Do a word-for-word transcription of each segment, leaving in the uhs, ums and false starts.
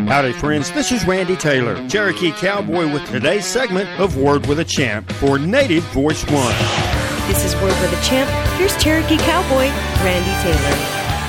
Howdy, friends. This is Randy Taylor, Cherokee Cowboy, with today's segment of Word with a Champ for Native Voice One. This is Word with a Champ. Here's Cherokee Cowboy, Randy Taylor.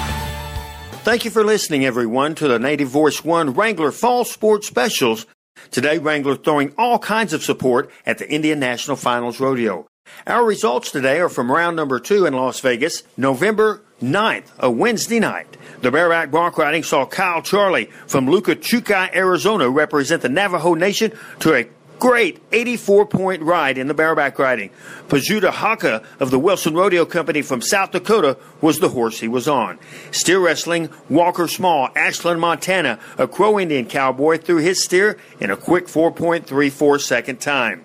Thank you for listening, everyone, to the Native Voice One Wrangler Fall Sports Specials. Today, Wrangler throwing all kinds of support at the Indian National Finals Rodeo. Our results today are from round number two in Las Vegas, November ninth, a Wednesday night. The bareback bronc riding saw Kyle Charlie from Luca Chukai, Arizona, represent the Navajo Nation to a great eighty-four point ride in the bareback riding. Pazuta Haka of the Wilson Rodeo Company from South Dakota was the horse he was on. Steer wrestling, Walker Small, Ashland, Montana, a Crow Indian cowboy, threw his steer in a quick four point three four second time.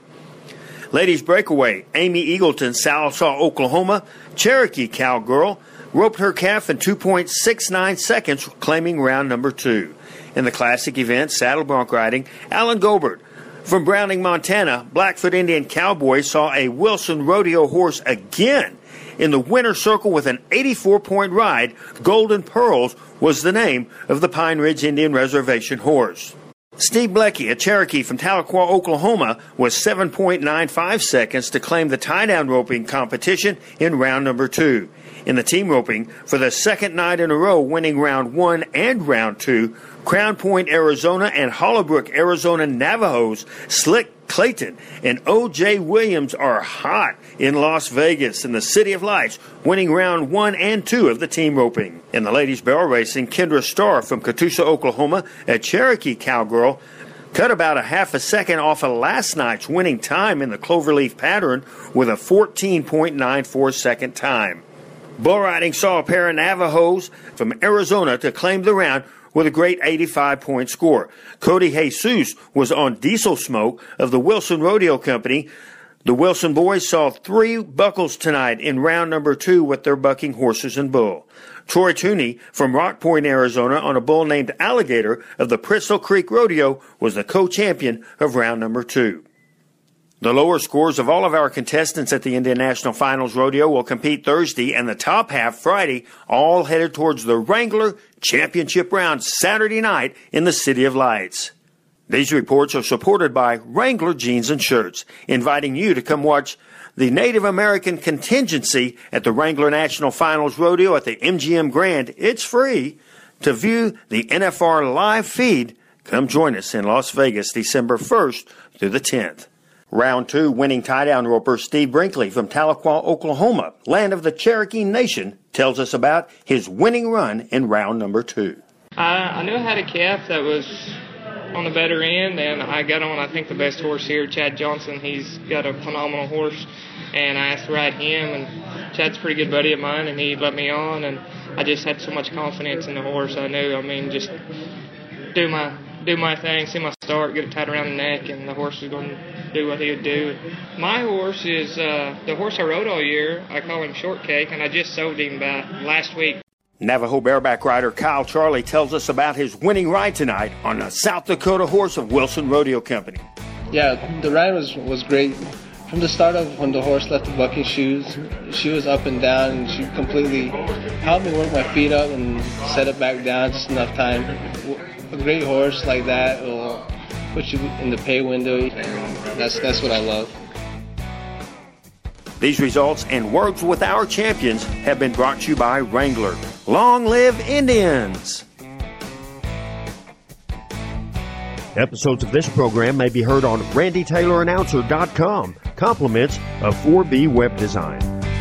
Ladies breakaway, Amy Eagleton, Sallisaw, Oklahoma, Cherokee cowgirl, roped her calf in two point six nine seconds, claiming round number two. In the classic event, saddle bronc riding, Alan Gobert from Browning, Montana, Blackfoot Indian cowboy, saw a Wilson Rodeo horse again in the winner's circle with an eighty-four point ride. Golden Pearls was the name of the Pine Ridge Indian Reservation horse. Steve Blecky, a Cherokee from Tahlequah, Oklahoma, was seven point nine five seconds to claim the tie-down roping competition in round number two. In the team roping, for the second night in a row, winning round one and round two, Crown Point, Arizona, and Hollowbrook, Arizona Navajos, Slick Clayton and O J Williams are hot in Las Vegas in the City of Lights, winning round one and two of the team roping. In the ladies barrel racing, Kendra Starr from Catoosa, Oklahoma, a Cherokee cowgirl, cut about a half a second off of last night's winning time in the cloverleaf pattern with a fourteen point nine four second time. Bull riding saw a pair of Navajos from Arizona to claim the round with a great eighty-five point score. Cody Jesus was on Diesel Smoke of the Wilson Rodeo Company. The Wilson boys saw three buckles tonight in round number two with their bucking horses and bull. Troy Tooney from Rock Point, Arizona, on a bull named Alligator of the Pritzel Creek Rodeo, was the co-champion of round number two. The lower scores of all of our contestants at the Indian National Finals Rodeo will compete Thursday and the top half Friday, all headed towards the Wrangler Championship round Saturday night in the City of Lights. These reports are supported by Wrangler Jeans and Shirts, inviting you to come watch the Native American contingency at the Wrangler National Finals Rodeo at the M G M Grand. It's free. To view the N F R live feed, come join us in Las Vegas December first through the tenth. Round two winning tie-down roper Steve Brinkley from Tahlequah, Oklahoma, land of the Cherokee Nation, tells us about his winning run in round number two. I, I knew I had a calf that was on the better end, and I got on, I think, the best horse here, Chad Johnson. He's got a phenomenal horse, and I asked to ride him, and Chad's a pretty good buddy of mine, and he let me on, and I just had so much confidence in the horse. I knew, I mean, just do my do my thing, see my start, get it tied around the neck, and the horse was going to do what he would do. My horse is uh, the horse I rode all year. I call him Shortcake, and I just sold him about last week. Navajo bareback rider Kyle Charlie tells us about his winning ride tonight on the South Dakota horse of Wilson Rodeo Company. Yeah, the ride was, was great. From the start of when the horse left the bucking shoes, she was up and down, and she completely helped me work my feet up and set it back down just enough time. A great horse like that will put you in the pay window. That's that's what I love. These results and words with our champions have been brought to you by Wrangler. Long live Indians! Episodes of this program may be heard on randy taylor announcer dot com. Compliments of four B Web Design.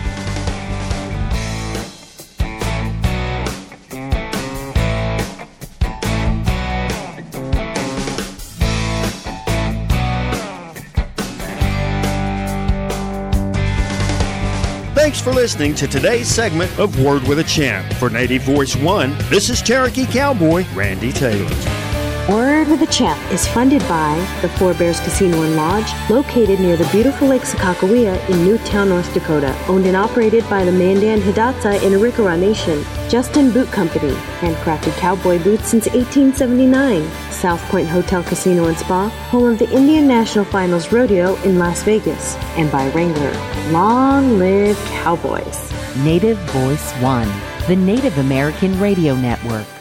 Thanks for listening to today's segment of Word with a Champ. For Native Voice One, this is Cherokee Cowboy Randy Taylor. Word with a Champ is funded by the Four Bears Casino and Lodge, located near the beautiful Lake Sakakawea in Newtown, North Dakota. Owned and operated by the Mandan Hidatsa in Arikara Nation. Justin Boot Company, handcrafted cowboy boots since eighteen seventy-nine. South Point Hotel Casino and Spa, home of the Indian National Finals Rodeo in Las Vegas. And by Wrangler. Long live Cowboys. Native Voice One, the Native American Radio Network.